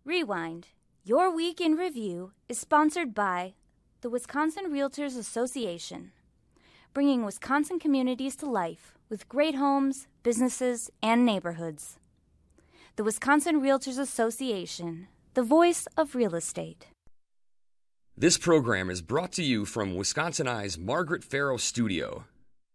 Rewind, Your Week in Review is sponsored by the Wisconsin Realtors Association, bringing Wisconsin communities to life with great homes, businesses, and neighborhoods. The Wisconsin Realtors Association, the voice of real estate. This program is brought to you from Wisconsin Eye's Margaret Farrow Studio.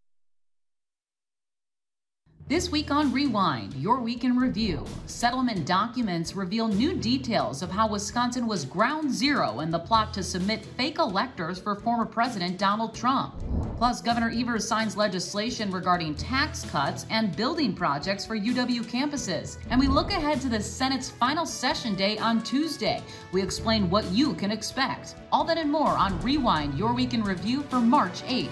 This week on Rewind, Your Week in Review, settlement documents reveal new details of how Wisconsin was ground zero in the plot to submit fake electors for former President Donald Trump. Plus, Governor Evers signs legislation regarding tax cuts and building projects for UW campuses. And we look ahead to the Senate's final session day on Tuesday. We explain what you can expect. All that and more on Rewind, Your Week in Review for March 8th.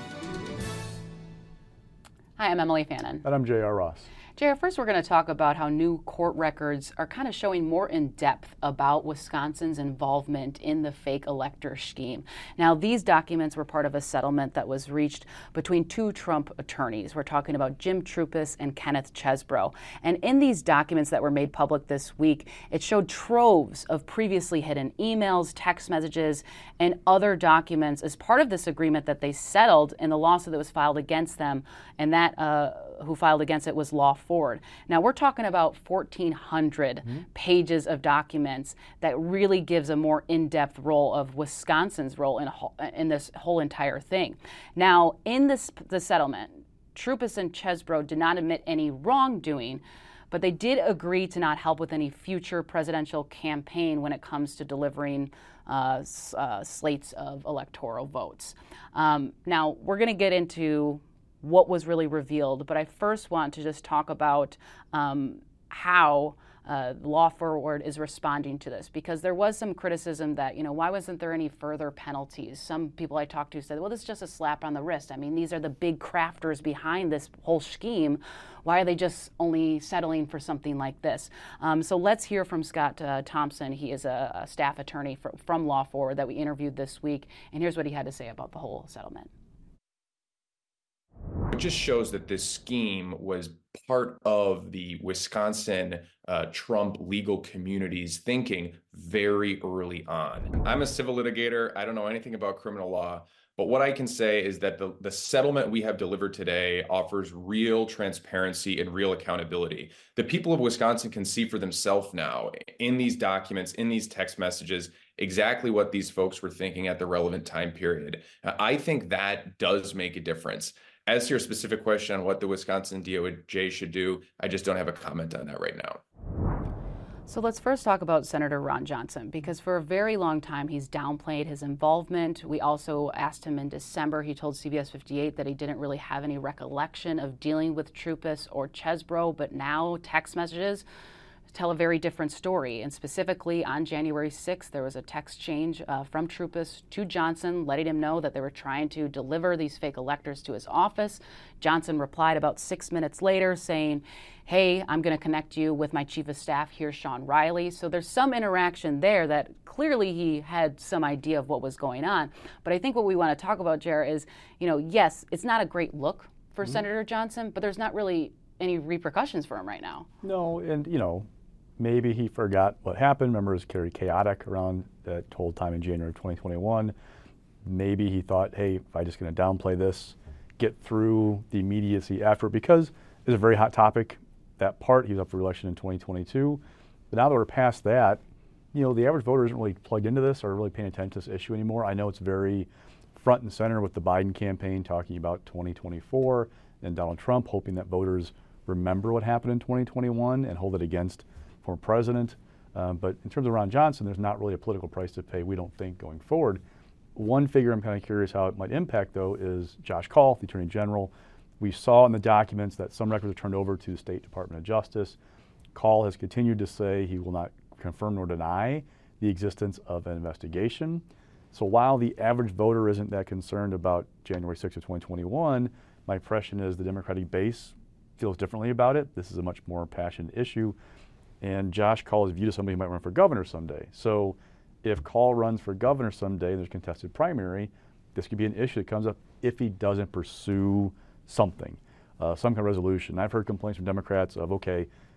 Hi, I'm Emily Fannin. And I'm J.R. Ross. J.R., first we're going to talk about how new court records are kind of showing more in depth about Wisconsin's involvement in the fake elector scheme. Now, these documents were part of a settlement that was reached between two Trump attorneys. We're talking about Jim Troupis and Kenneth Chesbro. And in these documents that were made public this week, it showed troves of previously hidden emails, text messages, and other documents as part of this agreement that they settled in the lawsuit that was filed against them, and that who filed against it was Law Ford. Now, we're talking about 1,400 pages of documents that really gives a more in-depth role of Wisconsin's role in this whole entire thing. Now, in the settlement, Troupis and Chesbro did not admit any wrongdoing, but they did agree to not help with any future presidential campaign when it comes to delivering slates of electoral votes. Now, we're going to get into what was really revealed, but I first want to just talk about how Law Forward is responding to this, because there was some criticism that, why wasn't there any further penalties? Some people I talked to said, well, this is just a slap on the wrist. I mean, these are the big crafters behind this whole scheme. Why are they just only settling for something like this? So let's hear from Scott Thompson. He is a staff attorney from Law Forward that we interviewed this week, and here's what he had to say about the whole settlement. It just shows that this scheme was part of the Wisconsin Trump legal community's thinking very early on. I'm a civil litigator. I don't know anything about criminal law, but what I can say is that the settlement we have delivered today offers real transparency and real accountability. The people of Wisconsin can see for themselves now in these documents, in these text messages, exactly what these folks were thinking at the relevant time period. I think that does make a difference. As to your specific question on what the Wisconsin DOJ should do, I just don't have a comment on that right now. So let's first talk about Senator Ron Johnson, because for a very long time he's downplayed his involvement. We also asked him in December, he told CBS 58 that he didn't really have any recollection of dealing with Troupis or Chesbro, but now text messages tell a very different story. And specifically on January 6th, there was a text change from Troupis to Johnson, letting him know that they were trying to deliver these fake electors to his office. Johnson replied about 6 minutes later saying, hey, I'm going to connect you with my chief of staff here, Sean Riley. So there's some interaction there that clearly he had some idea of what was going on. But I think what we want to talk about, Jer, is, yes, it's not a great look for Senator Johnson, but there's not really any repercussions for him right now. No, and, maybe he forgot what happened. Remember, it was very chaotic around that whole time in January of 2021. Maybe he thought, hey, if I'm just going to downplay this, get through the immediacy after, because it's a very hot topic. That part, he was up for election in 2022. But now that we're past that, the average voter isn't really plugged into this or really paying attention to this issue anymore. I know it's very front and center with the Biden campaign talking about 2024 and Donald Trump hoping that voters remember what happened in 2021 and hold it against former president. But in terms of Ron Johnson, there's not really a political price to pay, we don't think, going forward. One figure I'm kind of curious how it might impact, though, is Josh Kaul, the Attorney General. We saw in the documents that some records are turned over to the State Department of Justice. Kaul has continued to say he will not confirm nor deny the existence of an investigation. So while the average voter isn't that concerned about January 6th of 2021, my impression is the Democratic base feels differently about it. This is a much more passionate issue. And Josh Kaul is viewed as somebody who might run for governor someday. So if Kaul runs for governor someday and there's a contested primary, this could be an issue that comes up if he doesn't pursue something, some kind of resolution. I've heard complaints from Democrats of, okay,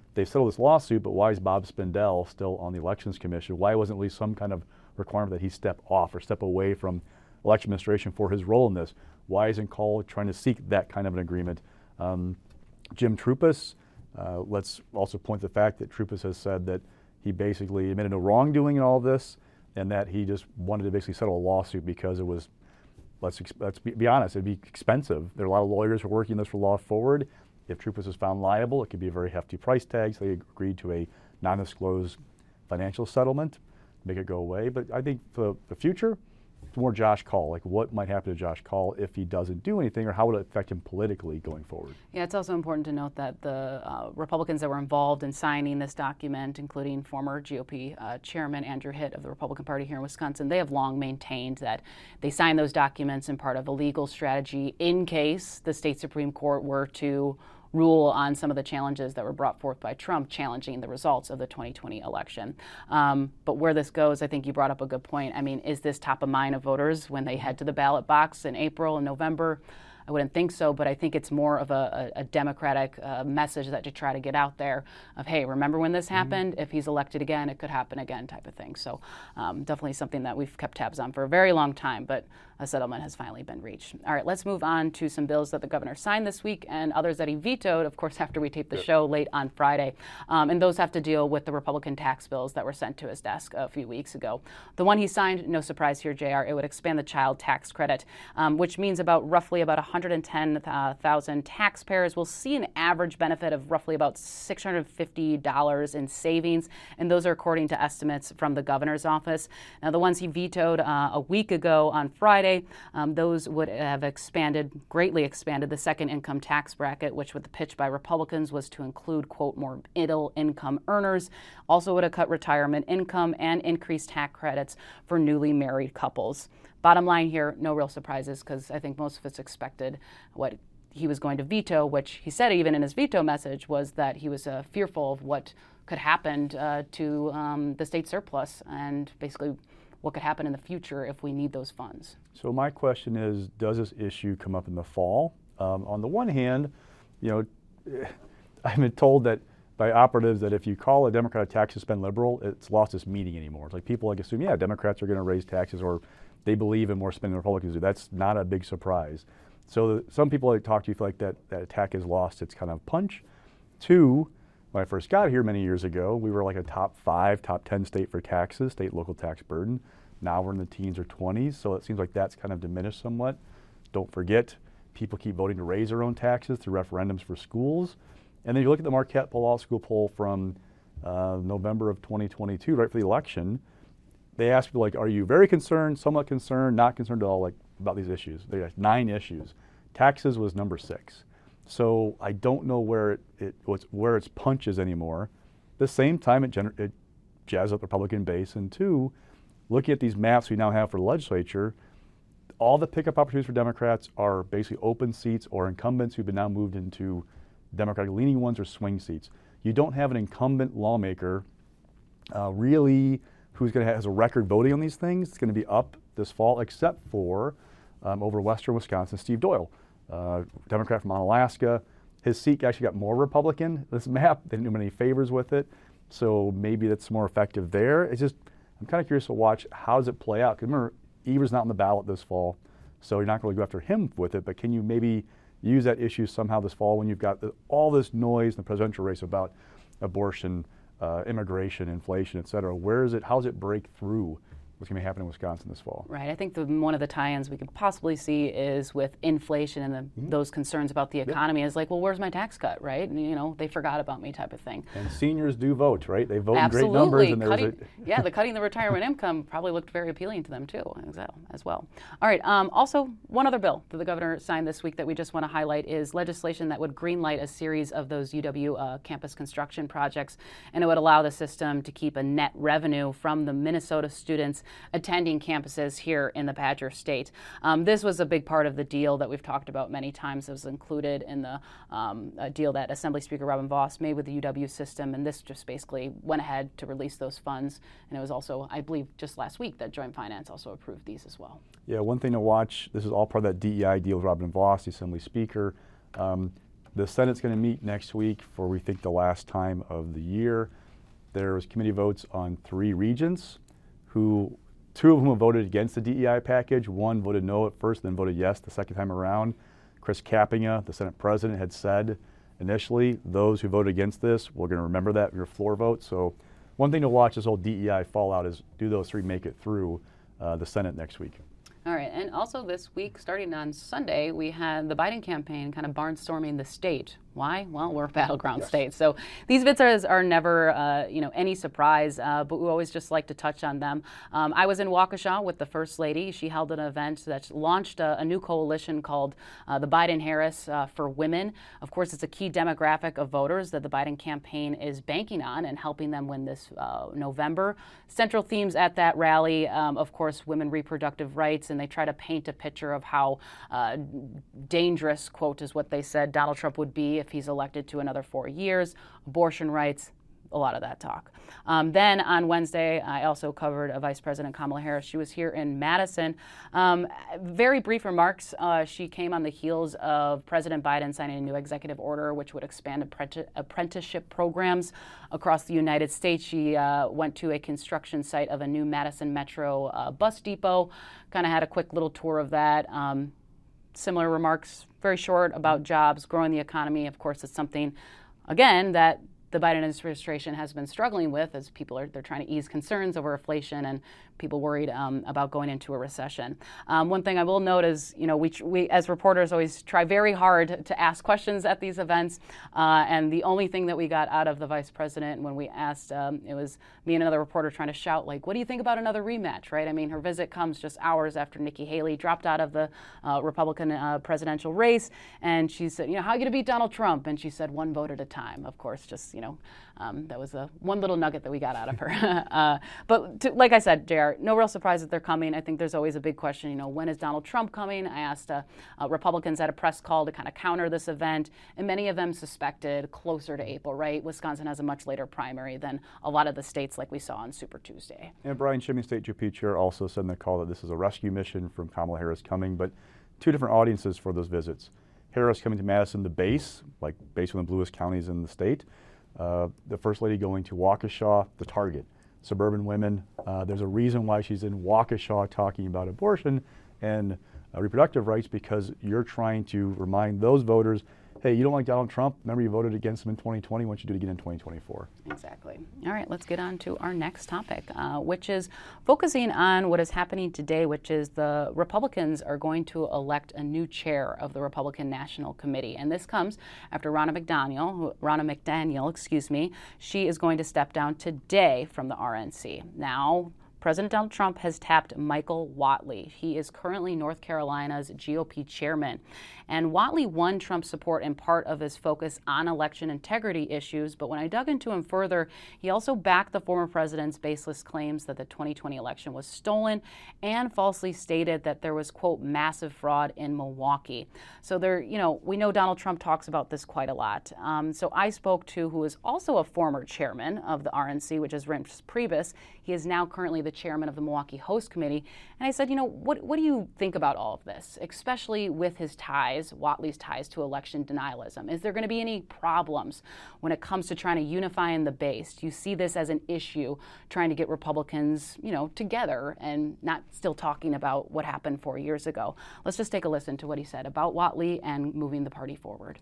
they settled this lawsuit, but why is Bob Spindell still on the Elections Commission? Why wasn't at least some kind of requirement that he step off or step away from election administration for his role in this? Why isn't Call trying to seek that kind of an agreement? Jim Troupis, let's also point to the fact that Troupis has said that he basically admitted no wrongdoing in all of this, and that he just wanted to basically settle a lawsuit because it was, let's be honest, it'd be expensive. There are a lot of lawyers who are working this for law forward. If Troupis is found liable, it could be a very hefty price tag, so they agreed to a non-disclosed financial settlement to make it go away. But I think for the future, it's more Josh Kaul. Like, what might happen to Josh Kaul if he doesn't do anything, or how would it affect him politically going forward? Yeah, it's also important to note that the Republicans that were involved in signing this document, including former GOP Chairman Andrew Hitt of the Republican Party here in Wisconsin, they have long maintained that they signed those documents in part of a legal strategy in case the state Supreme Court were to rule on some of the challenges that were brought forth by Trump challenging the results of the 2020 election. But where this goes, I think you brought up a good point. I mean, is this top of mind of voters when they head to the ballot box in April and November? I wouldn't think so, but I think it's more of a Democratic message that to try to get out there of, hey, remember when this happened? If he's elected again, it could happen again type of thing. So definitely something that we've kept tabs on for a very long time, but a settlement has finally been reached. All right, let's move on to some bills that the governor signed this week and others that he vetoed, of course, after we taped the show late on Friday. And those have to deal with the Republican tax bills that were sent to his desk a few weeks ago. The one he signed, no surprise here, JR, it would expand the child tax credit, which means roughly about 110,000 taxpayers will see an average benefit of roughly about $650 in savings, and those are according to estimates from the governor's office. Now, the ones he vetoed a week ago on Friday, those would have greatly expanded the second income tax bracket, which with the pitch by Republicans was to include, quote, more middle income earners. Also would have cut retirement income and increased tax credits for newly married couples. Bottom line here, no real surprises, because I think most of us expected what he was going to veto, which he said even in his veto message was that he was fearful of what could happen to the state surplus and basically what could happen in the future if we need those funds. So my question is, does this issue come up in the fall? On the one hand, I've been told that by operatives that if you call a Democratic tax suspend liberal, it's lost its meaning anymore. It's like people assume, yeah, Democrats are going to raise taxes, or they believe in more spending than Republicans do. That's not a big surprise. So some people I talk to feel like that attack has lost its kind of punch. Two, when I first got here many years ago, we were like a top 5, top 10 state for taxes, state local tax burden. Now we're in the teens or 20s, so it seems like that's kind of diminished somewhat. Don't forget, people keep voting to raise their own taxes through referendums for schools. And then you look at the Marquette Law School poll from November of 2022, right for the election. They asked people, like, are you very concerned, somewhat concerned, not concerned at all, like, about these issues? They had 9 issues. Taxes was number 6. So I don't know where its punch is anymore. At the same time, it jazzed up the Republican base. And 2, looking at these maps we now have for the legislature, all the pickup opportunities for Democrats are basically open seats or incumbents who've been now moved into Democratic-leaning ones or swing seats. You don't have an incumbent lawmaker really who's going to has a record voting on these things. It's going to be up this fall, except for over western Wisconsin, Steve Doyle, Democrat from Alaska. His seat actually got more Republican. This map, they didn't do many favors with it, so maybe that's more effective there. It's just, I'm kind of curious to watch how does it play out. Because remember, Evers not on the ballot this fall, so you're not going to go after him with it, but can you maybe use that issue somehow this fall when you've got all this noise in the presidential race about abortion, immigration, inflation, et cetera? Where is it? How does it break through what's going to be happening in Wisconsin this fall? Right. I think one of the tie-ins we could possibly see is with inflation and those concerns about the economy is like, well, where's my tax cut, right? And, they forgot about me type of thing. And seniors do vote, right? They vote in great numbers. And cutting the retirement income probably looked very appealing to them too, as well. All right. Also, one other bill that the governor signed this week that we just want to highlight is legislation that would greenlight a series of those UW campus construction projects, and it would allow the system to keep a net revenue from the Minnesota students attending campuses here in the Badger State. This was a big part of the deal that we've talked about many times. It was included in the deal that Assembly Speaker Robin Vos made with the UW system, and this just basically went ahead to release those funds. And it was also, I believe, just last week that Joint Finance also approved these as well. Yeah, one thing to watch, this is all part of that DEI deal with Robin Vos, the Assembly Speaker. The Senate's going to meet next week for, we think, the last time of the year. There's committee votes on 3 regents, two of whom voted against the DEI package. One voted no at first, then voted yes the second time around. Chris Kapenga, the Senate president, had said initially, those who voted against this, we're going to remember that in your floor vote. So one thing to watch this whole DEI fallout is, do those 3 make it through the Senate next week? All right, and also this week, starting on Sunday, we had the Biden campaign kind of barnstorming the state. Why? Well, we're a battleground state, so these visits are never, any surprise. But we always just like to touch on them. I was in Waukesha with the First Lady. She held an event that launched a new coalition called the Biden-Harris for Women. Of course, it's a key demographic of voters that the Biden campaign is banking on and helping them win this November. Central themes at that rally, of course, women reproductive rights, and they try to paint a picture of how dangerous, quote, is what they said, Donald Trump would be if he's elected to another 4 years, abortion rights, a lot of that talk. Then on Wednesday, I also covered Vice President Kamala Harris. She was here in Madison. Very brief remarks. She came on the heels of President Biden signing a new executive order which would expand apprenticeship programs across the United States. She went to a construction site of a new Madison Metro bus depot, kind of had a quick little tour of that. Similar remarks, very short, about jobs, growing the economy. Of course, it's something, again, that the Biden administration has been struggling with as they're trying to ease concerns over inflation and people worried about going into a recession. One thing I will note is, we as reporters always try very hard to ask questions at these events. And the only thing that we got out of the vice president when we asked, it was me and another reporter trying to shout, like, what do you think about another rematch, right? I mean, her visit comes just hours after Nikki Haley dropped out of the Republican presidential race. And she said, how are you going to beat Donald Trump? And she said, 1 vote at a time. Of course, just, that was one little nugget that we got out of her. But like I said, JR, no real surprise that they're coming. I think there's always a big question, when is Donald Trump coming? I asked Republicans at a press call to kind of counter this event, and many of them suspected closer to April, right? Wisconsin has a much later primary than a lot of the states like we saw on Super Tuesday. And Brian Shimmy, State GOP chair, also said in the call that this is a rescue mission from Kamala Harris coming, but 2 different audiences for those visits. Harris coming to Madison, the base, like base one of the bluest counties in the state. The First Lady going to Waukesha, the target. Suburban women. There's a reason why she's in Waukesha talking about abortion and reproductive rights, because you're trying to remind those voters, hey, you don't like Donald Trump? Remember, you voted against him in 2020. Why don't you do it again in 2024? Exactly. All right, let's get on to our next topic, which is focusing on what is happening today, which is the Republicans are going to elect a new chair of the Republican National Committee. And this comes after Ronna McDaniel, she is going to step down today from the RNC. Now, President Donald Trump has tapped Michael Whatley. He is currently North Carolina's GOP chairman. And Whatley won Trump's support in part of his focus on election integrity issues. But when I dug into him further, he also backed the former president's baseless claims that the 2020 election was stolen and falsely stated that there was, quote, massive fraud in Milwaukee. So we know Donald Trump talks about this quite a lot. So I spoke to who is also a former chairman of the RNC, which is Reince Priebus. He is now currently the chairman of the Milwaukee Host Committee. And I said, what do you think about all of this, especially with his Whatley's ties to election denialism? Is there going to be any problems when it comes to trying to unify in the base? Do you see this as an issue, trying to get Republicans, together and not still talking about what happened 4 years ago? Let's just take a listen to what he said about Whatley and moving the party forward.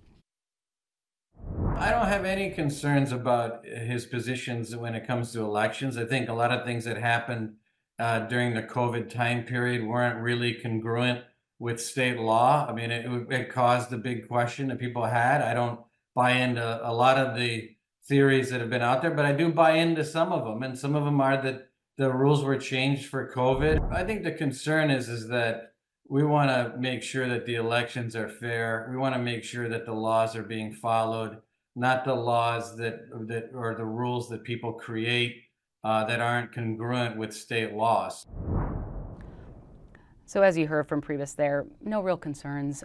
I don't have any concerns about his positions when it comes to elections. I think a lot of things that happened during the COVID time period weren't really congruent with state law. I mean, it caused a big question that people had. I don't buy into a lot of the theories that have been out there, but I do buy into some of them. And some of them are that the rules were changed for COVID. I think the concern is that we want to make sure that the elections are fair. We want to make sure that the laws are being followed, not the laws that or the rules that people create that aren't congruent with state laws. So as you heard from Priebus there, no real concerns.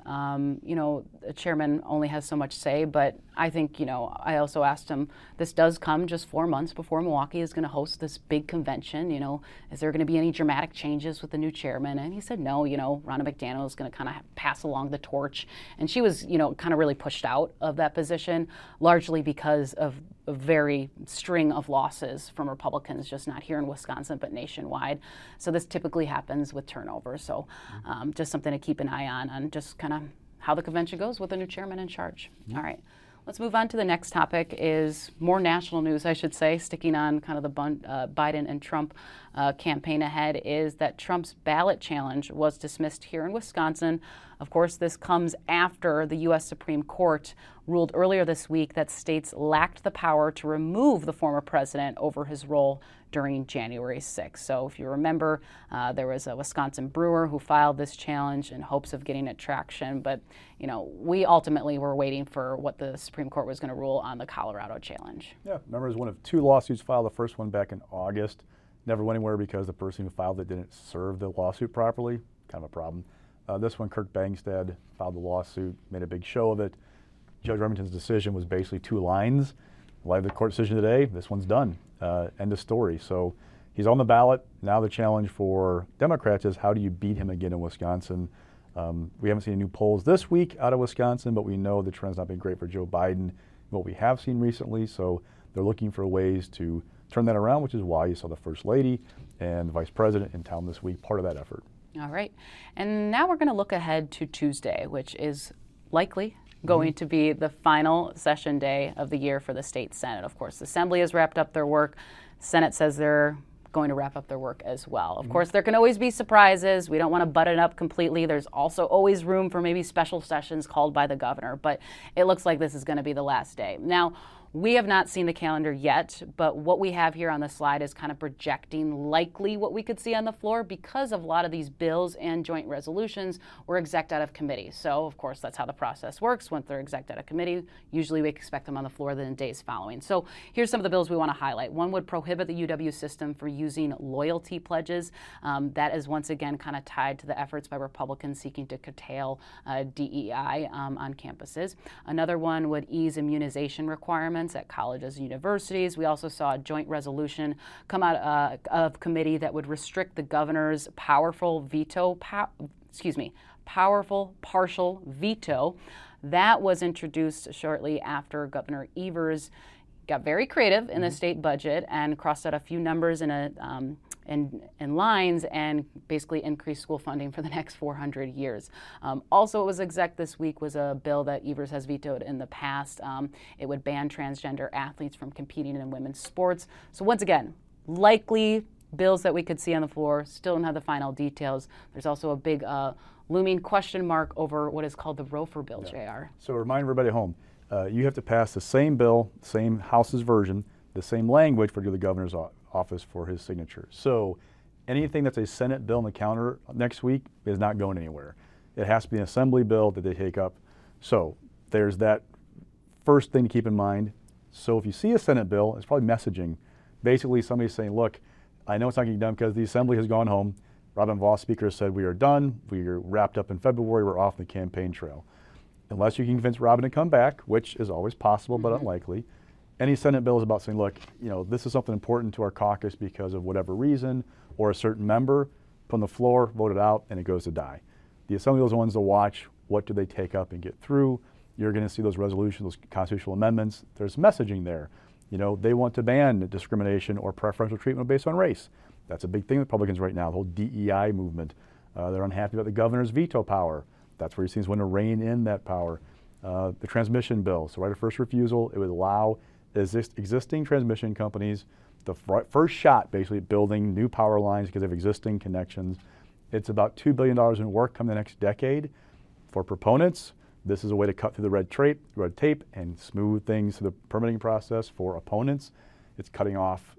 The chairman only has so much say, but I think, I also asked him, this does come just 4 months before Milwaukee is going to host this big convention. Is there going to be any dramatic changes with the new chairman? And he said, no, Ronna McDaniel is going to kind of pass along the torch. And she was, kind of really pushed out of that position, largely because of a very string of losses from Republicans, just not here in Wisconsin, but nationwide. So this typically happens with turnover. So just something to keep an eye on just kind of how the convention goes with the new chairman in charge. All right. Let's move on to the next topic, is more national news, I should say, sticking on kind of the Biden and Trump campaign ahead, is that Trump's ballot challenge was dismissed here in Wisconsin. Of course, this comes after the U.S. Supreme Court ruled earlier this week that states lacked the power to remove the former president over his role during January 6th. So if you remember, there was a Wisconsin brewer who filed this challenge in hopes of getting it traction. But, we ultimately were waiting for what the Supreme Court was going to rule on the Colorado challenge. Yeah, remember, it was one of 2 lawsuits filed. The first one back in August. Never went anywhere because the person who filed it didn't serve the lawsuit properly. Kind of a problem. This one, Kirk Bangstad filed the lawsuit, made a big show of it. Judge Remington's decision was basically 2 lines. In light of the court decision today, this one's done. End of story. So he's on the ballot. Now the challenge for Democrats is, how do you beat him again in Wisconsin? We haven't seen any new polls this week out of Wisconsin, but we know the trend's not been great for Joe Biden, what we have seen recently. So they're looking for ways to turn that around, which is why you saw the First Lady and the Vice President in town this week, part of that effort. All right. And now we're going to look ahead to Tuesday, which is likely going to be the final session day of the year for the state Senate. Of course, the Assembly has wrapped up their work. Senate says they're going to wrap up their work as well. Of course, there can always be surprises. We don't want to butt it up completely. There's also always room for maybe special sessions called by the governor, but it looks like this is going to be the last day. Now, we have not seen the calendar yet, but what we have here on the slide is kind of projecting likely what we could see on the floor, because of a lot of these bills and joint resolutions were execed out of committee. So, of course, that's how the process works. Once they're execed out of committee, usually we expect them on the floor the days following. So here's some of the bills we want to highlight. One would prohibit the UW system from using loyalty pledges. That is once again kind of tied to the efforts by Republicans seeking to curtail DEI on campuses. Another one would ease immunization requirements at colleges and universities. We also saw a joint resolution come out of committee that would restrict the governor's powerful partial veto. That was introduced shortly after Governor Evers got very creative in the state budget and crossed out a few numbers in lines and basically increased school funding for the next 400 years. Also, what was exec this week was a bill that Evers has vetoed in the past. It would ban transgender athletes from competing in women's sports. So once again, likely bills that we could see on the floor. Still don't have the final details. There's also a big looming question mark over what is called the Rofer bill, JR. So remind everybody at home, you have to pass the same bill, same House's version, the same language for the governor's office for his signature. So anything that's a Senate bill on the counter next week is not going anywhere. It has to be an Assembly bill that they take up. So there's that first thing to keep in mind. So if you see a Senate bill, it's probably messaging. Basically, somebody's saying, look, I know it's not getting done because the Assembly has gone home. Robin Vos, Speaker, said we are done. We are wrapped up in February. We're off the campaign trail. Unless you can convince Robin to come back, which is always possible but unlikely, any Senate bill is about saying, look, this is something important to our caucus because of whatever reason, or a certain member, put on the floor, vote it out, and it goes to die. The Assembly are the ones to watch. What do they take up and get through? You're going to see those resolutions, those constitutional amendments. There's messaging there. They want to ban discrimination or preferential treatment based on race. That's a big thing with Republicans right now, the whole DEI movement. They're unhappy about the governor's veto power. That's where he seems want to rein in that power. The transmission bill, so right of first refusal, it would allow existing transmission companies the first shot, basically, at building new power lines because of existing connections. It's about $2 billion in work coming the next decade. For proponents, this is a way to cut through the red tape and smooth things through the permitting process. For opponents, it's cutting off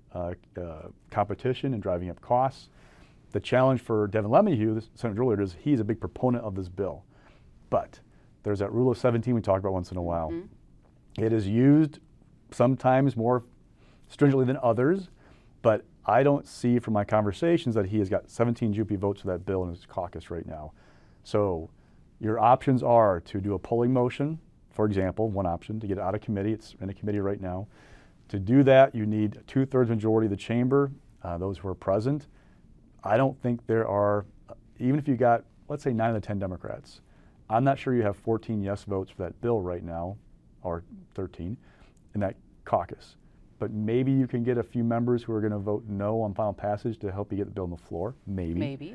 competition and driving up costs. The challenge for Devin LeMahieu, the Senator earlier, is he's a big proponent of this bill. But there's that rule of 17 we talk about once in a while. It is used sometimes more stringently than others. But I don't see from my conversations that he has got 17 GOP votes for that bill in his caucus right now. So your options are to do a polling motion, for example, one option, to get it out of committee. It's in a committee right now. To do that, you need a 2/3 majority of the chamber, those who are present. I don't think there are, even if you got, let's say 9 of the 10 Democrats, I'm not sure you have 14 yes votes for that bill right now, or 13, in that caucus. But maybe you can get a few members who are going to vote no on final passage to help you get the bill on the floor. Maybe. Maybe.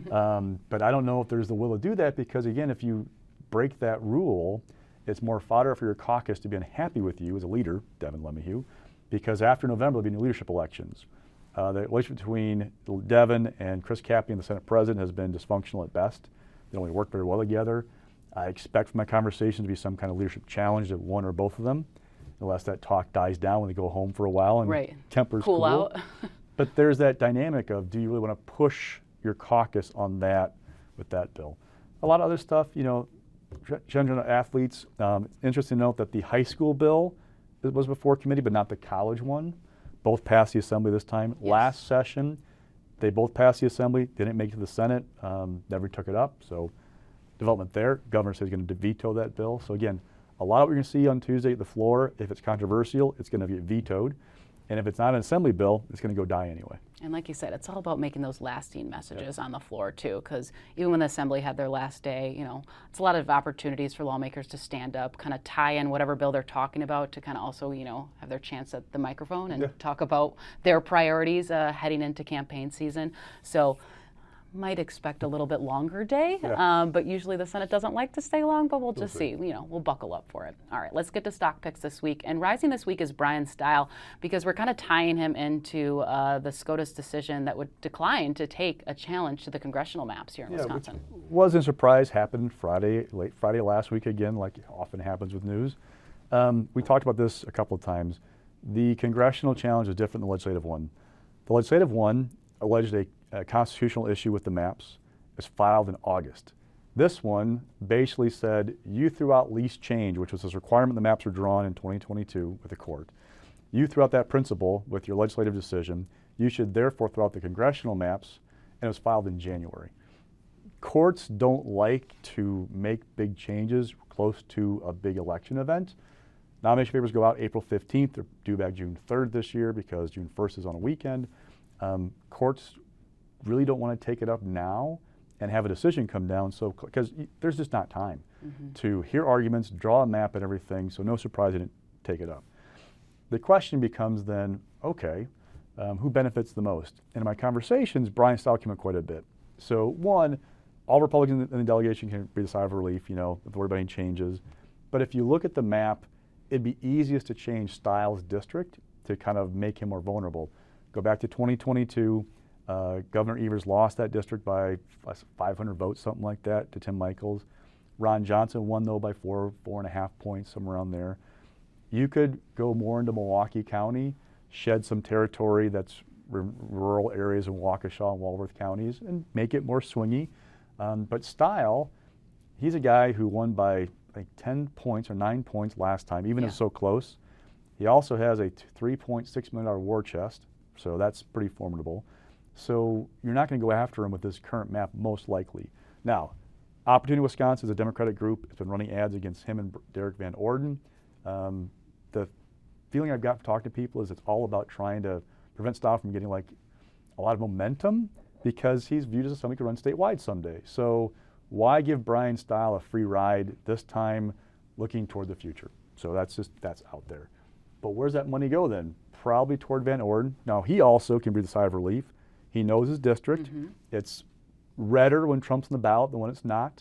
But I don't know if there's the will to do that, because again, if you break that rule, it's more fodder for your caucus to be unhappy with you as a leader, Devin LeMahieu, because after November there'll be new leadership elections. The relationship between Devin and Chris Capian, the Senate President, has been dysfunctional at best. They don't really work very well together. I expect from my conversations to be some kind of leadership challenge to one or both of them, unless that talk dies down when they go home for a while and tempers cool out. But there's that dynamic of, do you really want to push your caucus on that with that bill? A lot of other stuff, you know, gender athletes. Interesting to note that the high school bill was before committee, but not the college one. Both passed the Assembly this time. Yes. Last session, they both passed the Assembly, didn't make it to the Senate, never took it up. So development there. Governor says he's going to veto that bill. So again, a lot of what we're going to see on Tuesday at the floor, if it's controversial, it's going to get vetoed. And if it's not an Assembly bill, it's going to go die anyway. And like you said, it's all about making those lasting messages on the floor too, because even when the Assembly had their last day, you know, it's a lot of opportunities for lawmakers to stand up, kind of tie in whatever bill they're talking about to kind of also, you know, have their chance at the microphone and talk about their priorities heading into campaign season. So might expect a little bit longer day, but usually the Senate doesn't like to stay long, but we'll just see. You know, we'll buckle up for it. All right, let's get to stock picks this week. And rising this week is Brian Stile, because we're kind of tying him into the SCOTUS decision that would decline to take a challenge to the congressional maps here in Wisconsin. Wasn't a surprise, happened late Friday last week again, like often happens with news. We talked about this a couple of times. The congressional challenge is different than the legislative one. The legislative one alleged a constitutional issue with the maps. Is filed in August. This one basically said you threw out least change, which was this requirement the maps were drawn in 2022 with the court. You threw out that principle with your legislative decision. You should therefore throw out the congressional maps, and it was filed in January. Courts don't like to make big changes close to a big election event. Nomination papers go out April 15th. They're due back June 3rd this year because June 1st is on a weekend. Courts really don't want to take it up now and have a decision come down, so because there's just not time to hear arguments, draw a map and everything, so no surprise they didn't take it up. The question becomes then, okay, who benefits the most? And in my conversations, Brian Stile came up quite a bit. So one, all Republicans in the delegation can breathe a sigh of relief, you know, if worried about any changes. But if you look at the map, it'd be easiest to change Stile's district to kind of make him more vulnerable. Go back to 2022, Governor Evers lost that district by 500 votes, something like that, to Tim Michels. Ron Johnson won, though, by 4.5 points, somewhere around there. You could go more into Milwaukee County, shed some territory that's rural areas in Waukesha and Walworth counties, and make it more swingy. But Stile, he's a guy who won by like 10 points or 9 points last time, even if it's so close. He also has a $3.6 million war chest, so that's pretty formidable. So you're not going to go after him with this current map, most likely. Now, Opportunity Wisconsin is a Democratic group. It's been running ads against him and Derek Van Orden. The feeling I've got from talking to people is it's all about trying to prevent Stile from getting like a lot of momentum, because he's viewed as somebody who could run statewide someday. So why give Brian Stile a free ride this time, looking toward the future? So that's out there. But where's that money go then? Probably toward Van Orden. Now, he also can breathe a sigh of relief. He knows his district. It's redder when Trump's on the ballot than when it's not.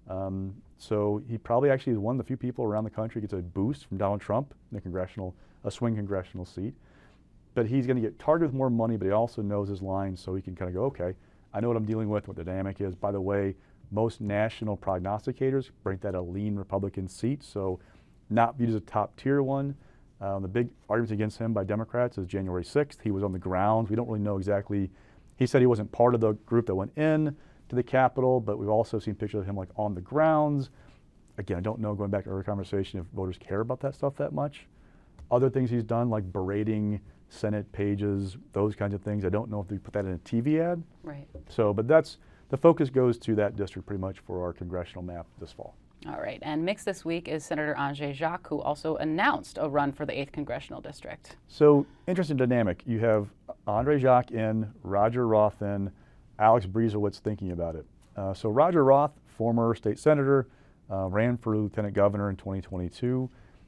So he probably actually is one of the few people around the country who gets a boost from Donald Trump in a swing congressional seat. But he's going to get targeted with more money, but he also knows his lines, so he can kind of go, okay, I know what I'm dealing with, what the dynamic is. By the way, most national prognosticators rank that a lean Republican seat, so not viewed as a top tier one. The big arguments against him by Democrats is January 6th. He was on the grounds. We don't really know exactly. He said he wasn't part of the group that went in to the Capitol, but we've also seen pictures of him like on the grounds. Again, I don't know, going back to our conversation, if voters care about that stuff that much. Other things he's done, like berating Senate pages, those kinds of things. I don't know if they put that in a TV ad. Right. So, but that's, the focus goes to that district pretty much for our congressional map this fall. All right. And mixed this week is Senator Andrzej Jacques, who also announced a run for the 8th Congressional District. So, interesting dynamic. You have Andrzej Jacques in, Roger Roth in, Alex Briesewitz thinking about it. So Roger Roth, former state senator, ran for lieutenant governor in 2022.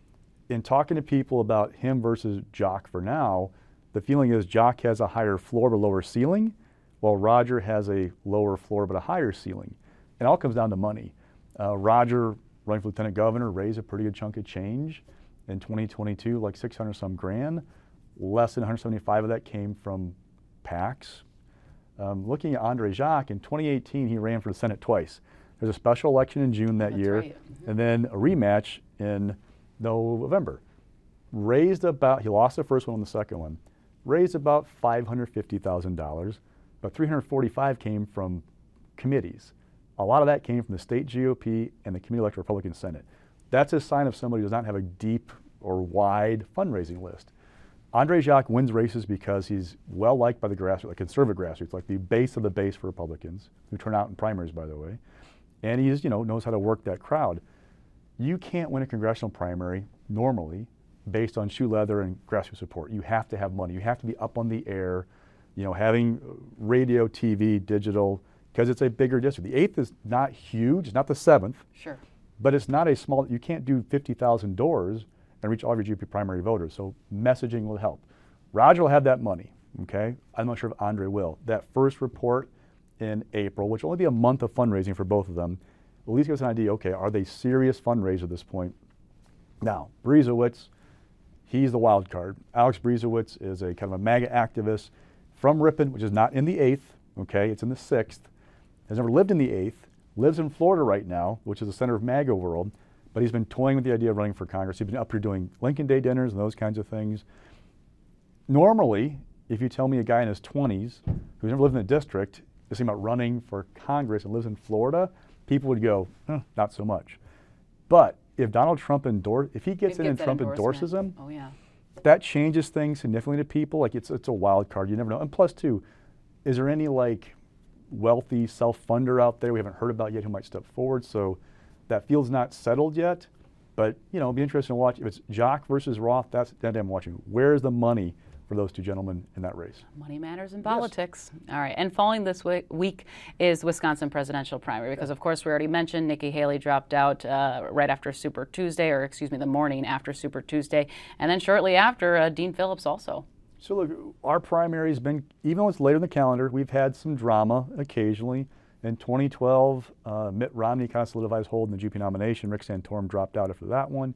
In talking to people about him versus Jacques for now, the feeling is Jacques has a higher floor but lower ceiling, while Roger has a lower floor but a higher ceiling. It all comes down to money. Roger, running for lieutenant governor, raised a pretty good chunk of change in 2022, like 600 some grand. Less than 175 of that came from PACs. Looking at Andrzej Jacques, in 2018, he ran for the Senate twice. There's a special election in June that year, right. and then a rematch in November. Raised about, he lost the first one on the second one, raised about $550,000, but $345,000 came from committees. A lot of that came from the state GOP and the committee-elected Republican Senate. That's a sign of somebody who does not have a deep or wide fundraising list. Andrzej Jacques wins races because he's well liked by the grassroots, like conservative grassroots, like the base of the base for Republicans, who turn out in primaries, by the way. And he's, knows how to work that crowd. You can't win a congressional primary normally based on shoe leather and grassroots support. You have to have money. You have to be up on the air, having radio, TV, digital, because it's a bigger district. The 8th is not huge. It's not the 7th. Sure. But it's not a small, you can't do 50,000 doors and reach all of your GOP primary voters. So messaging will help. Roger will have that money, okay? I'm not sure if Andre will. That first report in April, which will only be a month of fundraising for both of them, at least give us an idea, okay, are they serious fundraisers at this point? Now, Briesewitz, he's the wild card. Alex Briesewitz is a kind of a MAGA activist from Ripon, which is not in the 8th, okay? It's in the 6th. Has never lived in the 8th, lives in Florida right now, which is the center of MAGA world, but he's been toying with the idea of running for Congress. He's been up here doing Lincoln Day dinners and those kinds of things. Normally, if you tell me a guy in his 20s who's never lived in a district is thinking about running for Congress and lives in Florida, people would go, not so much. But if Donald Trump if he gets in and Trump endorses him, that changes things significantly to people. Like it's a wild card. You never know. And plus, too, is there any wealthy self-funder out there we haven't heard about yet who might step forward? So that field's not settled yet, but it'll be interesting to watch. If it's Jacques versus Roth, that's that I'm watching. Where's the money for those two gentlemen in that race? Money matters in politics. Yes. All right, and following this week is Wisconsin presidential primary, because of course we already mentioned Nikki Haley dropped out right after Super Tuesday, the morning after Super Tuesday, and then shortly after Dean Phillips also. So look, our primary's been, even though it's later in the calendar, we've had some drama occasionally. In 2012, Mitt Romney kind of solidified his hold in the GOP nomination. Rick Santorum dropped out after that one.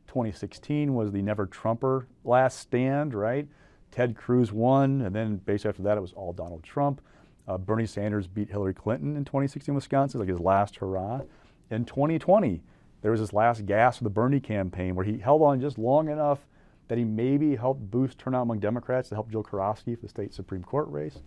2016 was the Never Trumper last stand, right? Ted Cruz won, and then basically after that it was all Donald Trump. Bernie Sanders beat Hillary Clinton in 2016 Wisconsin, like his last hurrah. In 2020, there was this last gasp of the Bernie campaign where he held on just long enough that he maybe helped boost turnout among Democrats to help Joe Karofsky for the state Supreme Court race.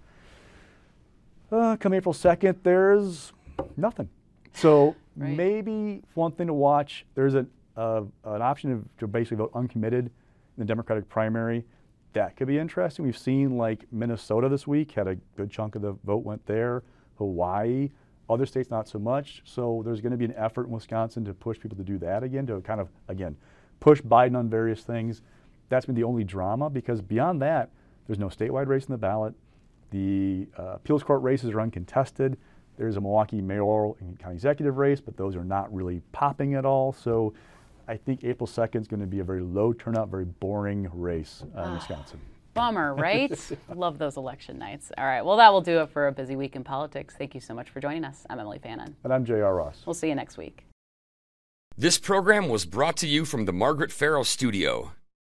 Come April 2nd, there's nothing. So right. Maybe one thing to watch, there's an option to basically vote uncommitted in the Democratic primary. That could be interesting. We've seen Minnesota this week, had a good chunk of the vote went there. Hawaii, other states not so much. So there's going to be an effort in Wisconsin to push people to do that again, to kind of, push Biden on various things. That's been the only drama, because beyond that, there's no statewide race in the ballot. The appeals court races are uncontested. There's a Milwaukee mayoral and county executive race, but those are not really popping at all. So I think April 2nd is going to be a very low turnout, very boring race in Wisconsin. Bummer, right? Love those election nights. All right, well, that will do it for a busy week in politics. Thank you so much for joining us. I'm Emily Fannin. And I'm J.R. Ross. We'll see you next week. This program was brought to you from the Margaret Farrow Studio.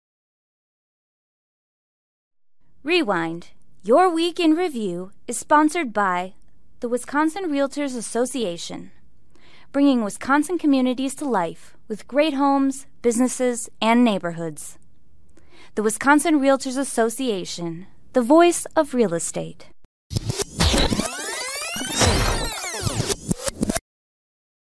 Rewind. Your Week in Review is sponsored by the Wisconsin Realtors Association, bringing Wisconsin communities to life with great homes, businesses, and neighborhoods. The Wisconsin Realtors Association, the voice of real estate.